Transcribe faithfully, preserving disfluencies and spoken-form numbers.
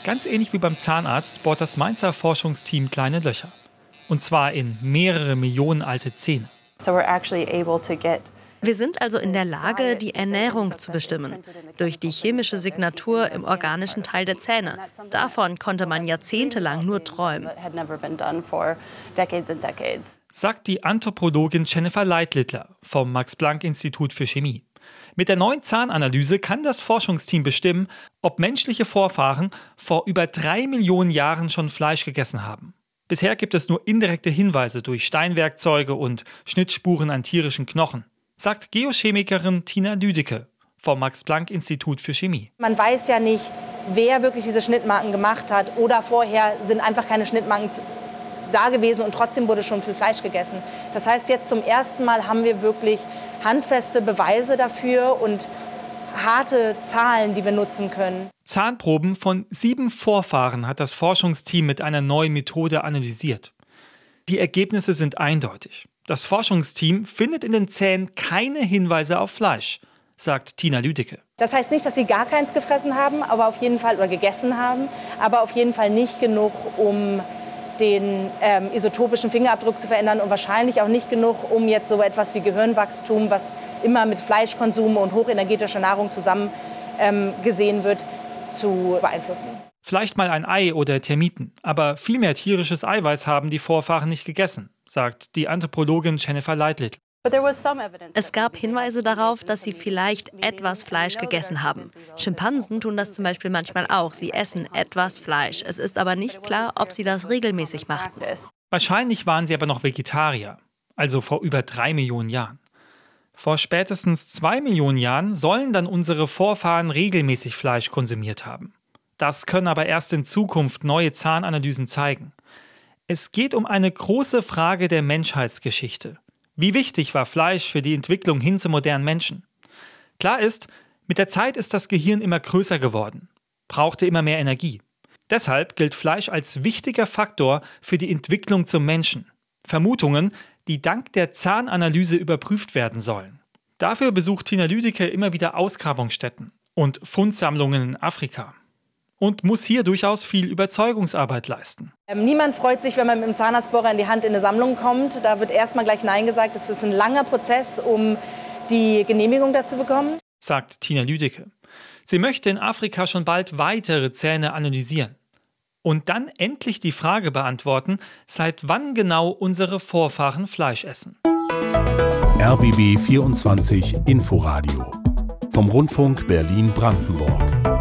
Ganz ähnlich wie beim Zahnarzt bohrt das Mainzer Forschungsteam kleine Löcher. Und zwar in mehrere Millionen alte Zähne. So we're actually able to get Wir sind also in der Lage, die Ernährung zu bestimmen, durch die chemische Signatur im organischen Teil der Zähne. Davon konnte man jahrzehntelang nur träumen. Sagt die Anthropologin Jennifer Leitlittler vom Max-Planck-Institut für Chemie. Mit der neuen Zahnanalyse kann das Forschungsteam bestimmen, ob menschliche Vorfahren vor über drei Millionen Jahren schon Fleisch gegessen haben. Bisher gibt es nur indirekte Hinweise durch Steinwerkzeuge und Schnittspuren an tierischen Knochen, sagt Geochemikerin Tina Lüdecke vom Max-Planck-Institut für Chemie. Man weiß ja nicht, wer wirklich diese Schnittmarken gemacht hat oder vorher sind einfach keine Schnittmarken da gewesen und trotzdem wurde schon viel Fleisch gegessen. Das heißt, jetzt zum ersten Mal haben wir wirklich handfeste Beweise dafür und harte Zahlen, die wir nutzen können. Zahnproben von sieben Vorfahren hat das Forschungsteam mit einer neuen Methode analysiert. Die Ergebnisse sind eindeutig. Das Forschungsteam findet in den Zähnen keine Hinweise auf Fleisch, sagt Tina Lüdecke. Das heißt nicht, dass sie gar keins gefressen haben, aber auf jeden Fall oder gegessen haben, aber auf jeden Fall nicht genug, um den ähm, isotopischen Fingerabdruck zu verändern und wahrscheinlich auch nicht genug, um jetzt so etwas wie Gehirnwachstum, was immer mit Fleischkonsum und hochenergetischer Nahrung zusammen ähm, gesehen wird, zu beeinflussen. Vielleicht mal ein Ei oder Termiten, aber viel mehr tierisches Eiweiß haben die Vorfahren nicht gegessen, sagt die Anthropologin Jennifer Leitlittler. Es gab Hinweise darauf, dass sie vielleicht etwas Fleisch gegessen haben. Schimpansen tun das zum Beispiel manchmal auch. Sie essen etwas Fleisch. Es ist aber nicht klar, ob sie das regelmäßig machten. Wahrscheinlich waren sie aber noch Vegetarier, also vor über drei Millionen Jahren. Vor spätestens zwei Millionen Jahren sollen dann unsere Vorfahren regelmäßig Fleisch konsumiert haben. Das können aber erst in Zukunft neue Zahnanalysen zeigen. Es geht um eine große Frage der Menschheitsgeschichte. Wie wichtig war Fleisch für die Entwicklung hin zu modernen Menschen? Klar ist, mit der Zeit ist das Gehirn immer größer geworden, brauchte immer mehr Energie. Deshalb gilt Fleisch als wichtiger Faktor für die Entwicklung zum Menschen. Vermutungen, die dank der Zahnanalyse überprüft werden sollen. Dafür besucht Tina Lüdecke immer wieder Ausgrabungsstätten und Fundsammlungen in Afrika. Und muss hier durchaus viel Überzeugungsarbeit leisten. Ähm, niemand freut sich, wenn man mit dem Zahnarztbohrer in die Hand in eine Sammlung kommt. Da wird erstmal gleich Nein gesagt. Es ist ein langer Prozess, um die Genehmigung dazu bekommen, sagt Tina Lüdecke. Sie möchte in Afrika schon bald weitere Zähne analysieren. Und dann endlich die Frage beantworten, seit wann genau unsere Vorfahren Fleisch essen. R B B vierundzwanzig Inforadio vom Rundfunk Berlin-Brandenburg.